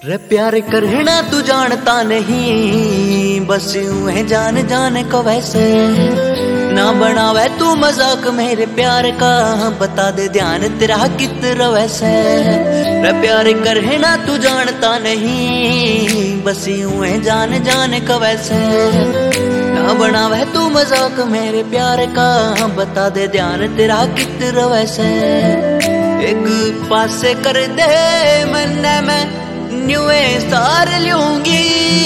रे प्यार करना तू जानता नहीं, बस यूं है जान जाने को वैसे। ना बनावे तू मजाक मेरे प्यार का, बता दे ध्यान तेरा कितना वैसे। रे प्यार करना तू जानता नहीं, बस यूं है जान जाने को वैसे। ना बनावे तू मजाक मेरे प्यार का, बता दे ध्यान तेरा कितना वैसे। एक पासे कर दे मन्ने में न्यूए सार लूंगी,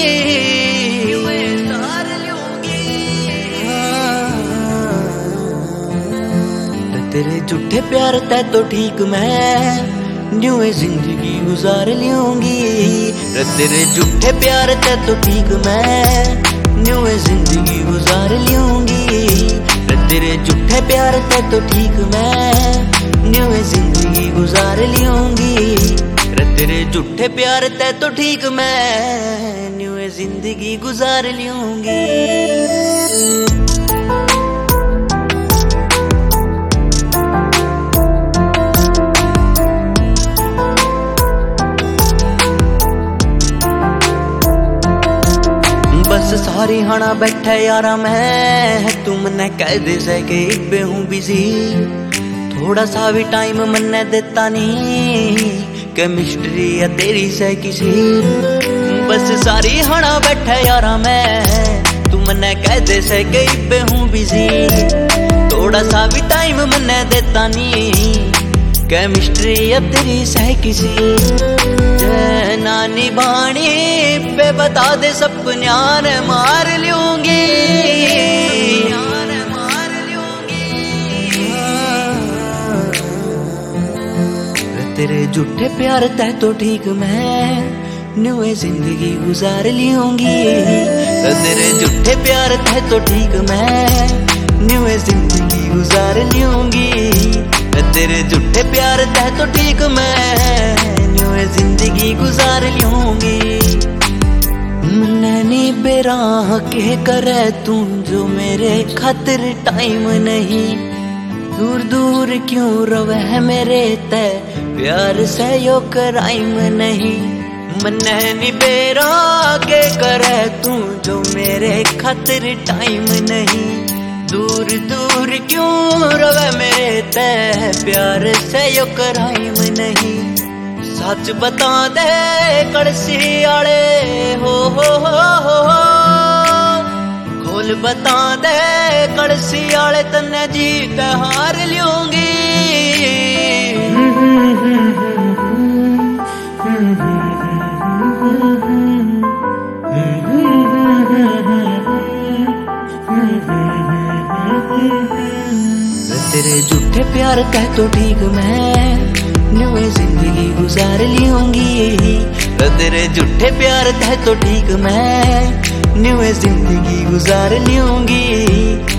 तेरे झूठे प्यार तै तो ठीक मैं न्यूए जिंदगी गुजार लूंगी। तेरे झूठे प्यार तै तो ठीक मैं न्यूए जिंदगी गुजार लूंगी। तेरे झूठे प्यार तै तो ठीक मैं न्यूए जिंदगी गुजार लूंगी। तेरे झूठे प्यार तै तो ठीक मैं न्यूए जिंदगी गुजार लूंगी। बस सारी हाना बैठा यारा मैं, तू मन्ने कह दे सके इब्बे हूँ बिजी। थोड़ा सा भी टाइम मन्ने देता नहीं, केमिस्ट्री है तेरी से किसी। बस सारी हाना बैठा यारा मैं, तू मन्ने कह दे सके इब्बे हूँ बिजी। थोड़ा सा भी टाइम मन्ने देता नहीं, केमिस्ट्री है तेरी से किसी। नानी बाणी पे बता दे सपन्यान मार लूंगी। तेरे झूठे प्यार तै तो ठीक मैं न्यूए जिंदगी गुजार लूंगी। तेरे झूठे प्यार तै तो ठीक मैं न्यूए जिंदगी गुजार लूंगी। तेरे झूठे प्यार तै तो ठीक मैं न्यूए जिंदगी गुजार लूंगी। नैनी बेराह के करे तू जो मेरे खातिर टाइम नहीं। दूर दूर क्यों रवे मेरे ते प्यार से यो क्राइम नहीं। नैनी बेराह के करे तू जो मेरे खातिर टाइम नहीं। दूर दूर क्यों रवे मेरे ते प्यार से यो क्राइम नहीं। सच बता दे कड़सी आले हो खोल बता दे कड़सी आले तन्ने जीत हार लूंगी। तेरे झूठे प्यार कह तो ठीक मैं न्यूए जिंदगी गुजार लूंगी। तेरे झूठे प्यार कह तो ठीक मैं न्यूए जिंदगी गुजार लूंगी।